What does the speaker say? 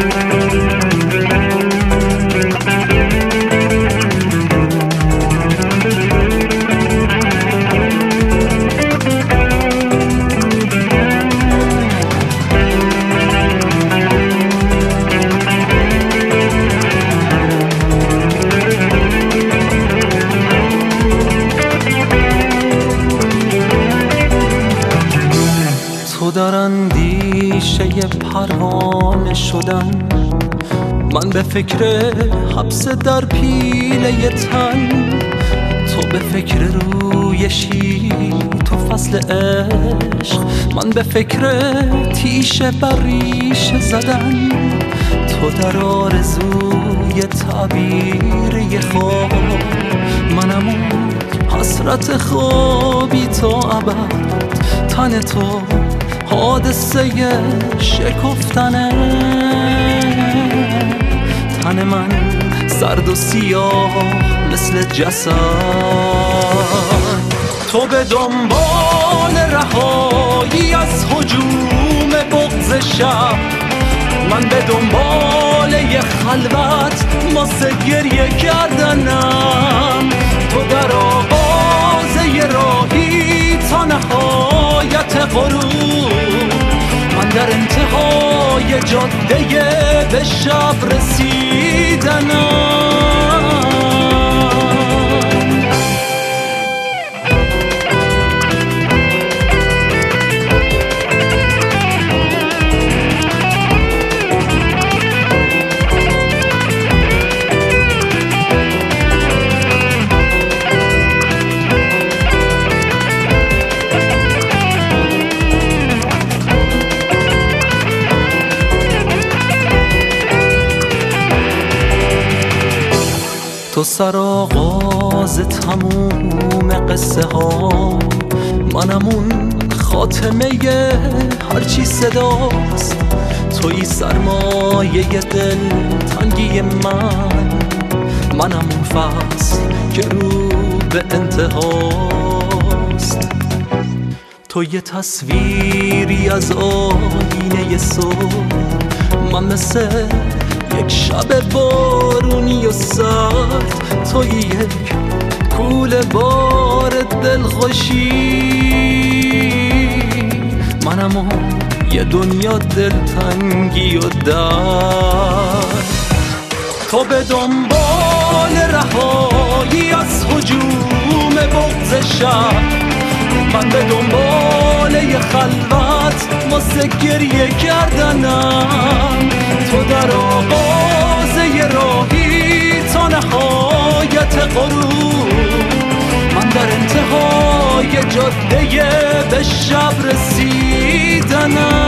تو در اندیشه پروانه شدن، من به فکر حبس در پیله تن. تو به فکر روی شیر تو فصل عشق، من به فکر تیشه بر ریشه زدن. تو در آرزوی تعبیر خواب، منم اون حسرت خوابی تا ابد. تن تو حادثه شکفتنه، تن من سرد و سیاه مثل جسد. تو به دنبال رهایی از هجوم بغض شب، من به دنبال یه خلوت واسه گریه کردنم. تو در آغاز یه راهی تا نهایت غروب، من در انتهای جاده به شب رسیدنم. تو سرآغاز تموم قصه ها، منم اون خاتمه هرچی صداست. توی سرمایه دل تنگی منم اون فصل که رو به انتهاست. تو یه تصویری از آینه صبح، من مثل یک شب بارونی و سرد. توی یک کوله بار دلخوشی، منم اون یه دنیا دلتنگی و درد. تو به دنبال رهایی از هجوم بغض شب، من به دنبال یه خلوت واسه گریه کردنم. تو در آغاز یه راهی تا نهایت غروب، من در انتهای جاده به شب رسیدنم.